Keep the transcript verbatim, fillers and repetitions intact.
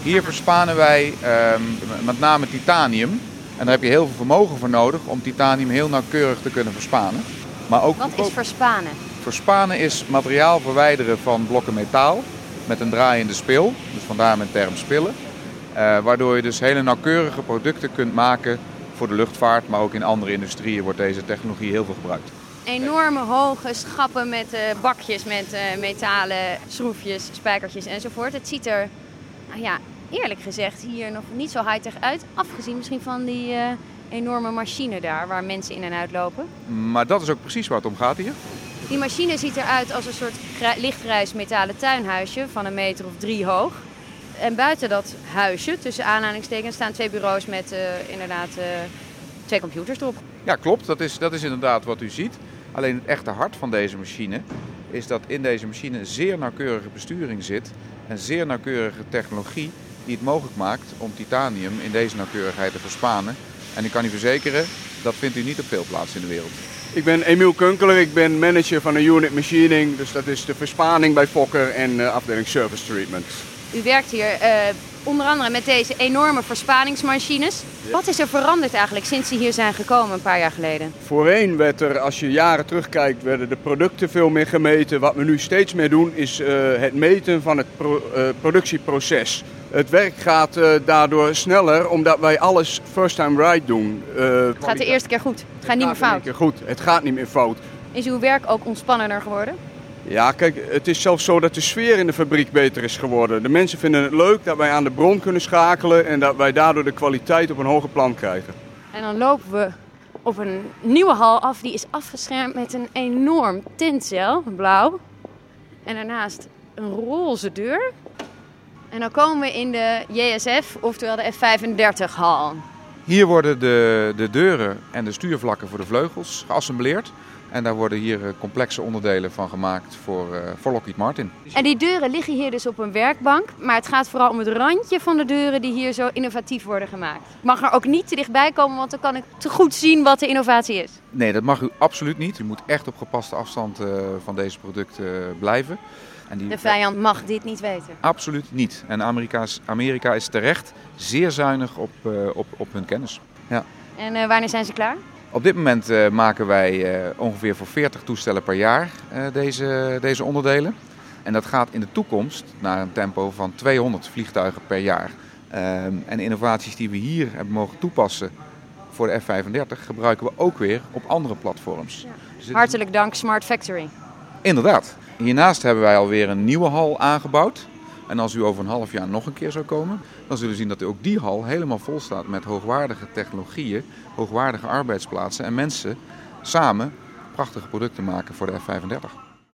Hier verspanen wij uh, met name titanium. En daar heb je heel veel vermogen voor nodig om titanium heel nauwkeurig te kunnen verspanen. Maar ook, Wat is verspanen? Verspanen is materiaal verwijderen van blokken metaal met een draaiende spil. Dus vandaar mijn term spillen. Uh, waardoor je dus hele nauwkeurige producten kunt maken voor de luchtvaart. Maar ook in andere industrieën wordt deze technologie heel veel gebruikt. Enorme hoge schappen met uh, bakjes met uh, metalen schroefjes, spijkertjes enzovoort. Het ziet er, nou ja, eerlijk gezegd hier nog niet zo high-tech uit. Afgezien misschien van die uh, enorme machine daar waar mensen in en uit lopen. Maar dat is ook precies waar het om gaat hier. Die machine ziet eruit als een soort lichtgrijs metalen tuinhuisje van een meter of drie hoog. En buiten dat huisje, tussen aanhalingstekens, staan twee bureaus met uh, inderdaad uh, twee computers erop. Ja, klopt. Dat is, dat is inderdaad wat u ziet. Alleen het echte hart van deze machine is dat in deze machine een zeer nauwkeurige besturing zit. En zeer nauwkeurige technologie die het mogelijk maakt om titanium in deze nauwkeurigheid te verspanen. En ik kan u verzekeren, dat vindt u niet op veel plaatsen in de wereld. Ik ben Emiel Kunkeler, ik ben manager van de unit machining. Dus dat is de verspaning bij Fokker en uh, afdeling service treatment. U werkt hier uh, onder andere met deze enorme verspaningsmachines. Ja. Wat is er veranderd eigenlijk sinds ze hier zijn gekomen een paar jaar geleden? Voorheen werd er, als je jaren terugkijkt, werden de producten veel meer gemeten. Wat we nu steeds meer doen is uh, het meten van het pro- uh, productieproces. Het werk gaat uh, daardoor sneller omdat wij alles first time right doen. Uh, het gaat de eerste keer goed. Het, het gaat niet meer fout. Keer goed. Het gaat niet meer fout. Is uw werk ook ontspannender geworden? Ja, kijk, het is zelfs zo dat de sfeer in de fabriek beter is geworden. De mensen vinden het leuk dat wij aan de bron kunnen schakelen en dat wij daardoor de kwaliteit op een hoger plan krijgen. En dan lopen we op een nieuwe hal af, die is afgeschermd met een enorm tintcel, blauw. En daarnaast een roze deur. En dan komen we in de J S F, oftewel de F vijfendertig hal. Hier worden de, de deuren en de stuurvlakken voor de vleugels geassembleerd. En daar worden hier complexe onderdelen van gemaakt voor, uh, voor Lockheed Martin. En die deuren liggen hier dus op een werkbank. Maar het gaat vooral om het randje van de deuren die hier zo innovatief worden gemaakt. Ik mag er ook niet te dichtbij komen, want dan kan ik te goed zien wat de innovatie is. Nee, dat mag u absoluut niet. U moet echt op gepaste afstand uh, van deze producten uh, blijven. En die... De vijand mag dit niet weten? Absoluut niet. En Amerika's, Amerika is terecht zeer zuinig op, uh, op, op hun kennis. Ja. En uh, wanneer zijn ze klaar? Op dit moment uh, maken wij uh, ongeveer voor veertig toestellen per jaar uh, deze, deze onderdelen. En dat gaat in de toekomst naar een tempo van tweehonderd vliegtuigen per jaar. Uh, en de innovaties die we hier hebben mogen toepassen voor de F vijfendertig gebruiken we ook weer op andere platforms. Ja. Dus hartelijk is... dank Smart Factory. Inderdaad. Hiernaast hebben wij alweer een nieuwe hal aangebouwd. En als u over een half jaar nog een keer zou komen, dan zullen we zien dat ook die hal helemaal vol staat met hoogwaardige technologieën, hoogwaardige arbeidsplaatsen en mensen samen prachtige producten maken voor de F vijfendertig.